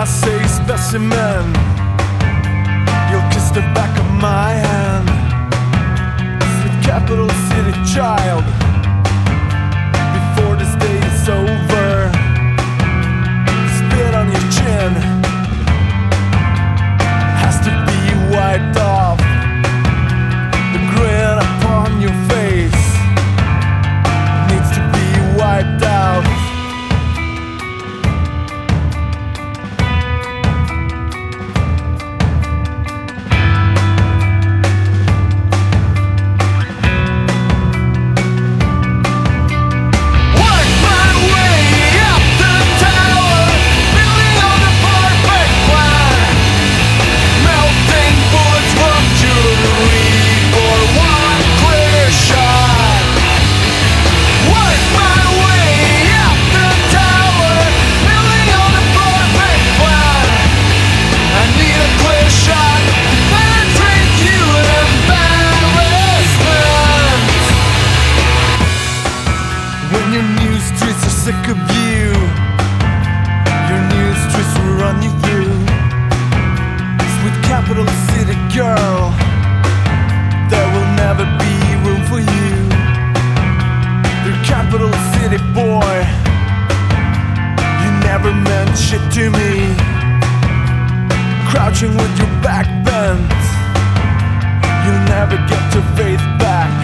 Class A specimen, you'll kiss the back of my hand. Sweet capital city child, before this day is over, spit on your chin has to be wiped off. The grin upon your face needs to be wiped out. Your news streets are sick of you. Your news streets will run you through. Sweet capital city girl, there will never be room for you. Your capital city boy, you never meant shit to me. Crouching with your back bent, you'll never get your faith back.